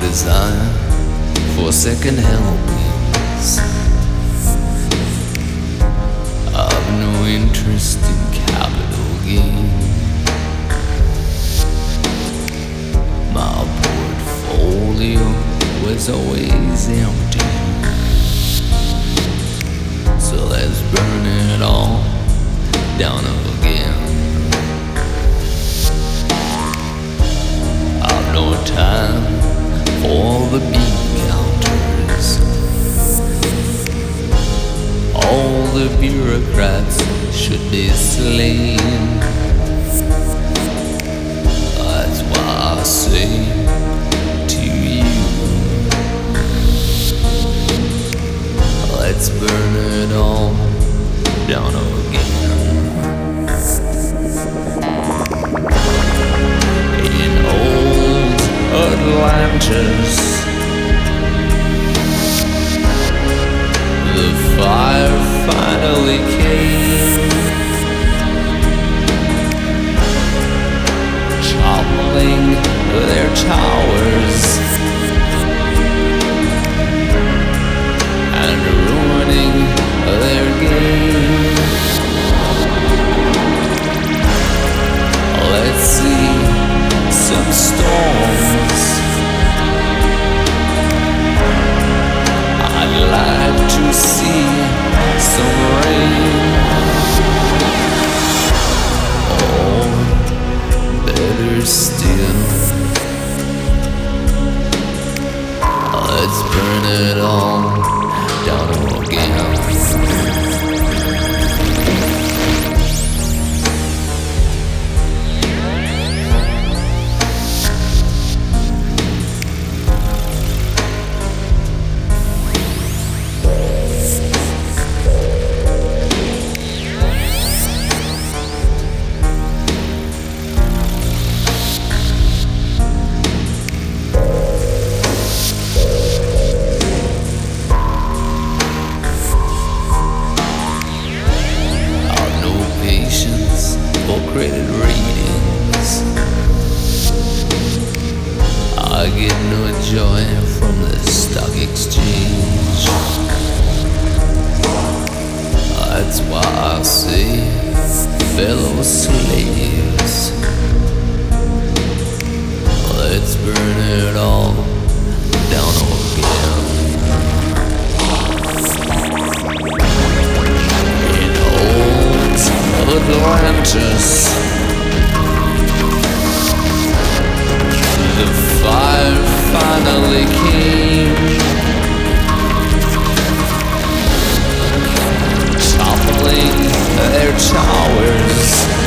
desire for second helpings. I've no interest in capital gain. My portfolio was always empty, so let's burn it all down again. I've no time for the bean counters. All the bureaucrats should be slain. That's why I say to you, let's burn it all down again. In old Atlantis, the fire finally came, toppling their towers and ruining their game. Let's see some storms. I'd like to see some rain. Or better still, let's burn it all down again. For credit ratings, I get no joy from the stock exchange. That's why I say, fellow slaves, let's burn it all down again. In old Atlantis, the fire finally came, toppling their towers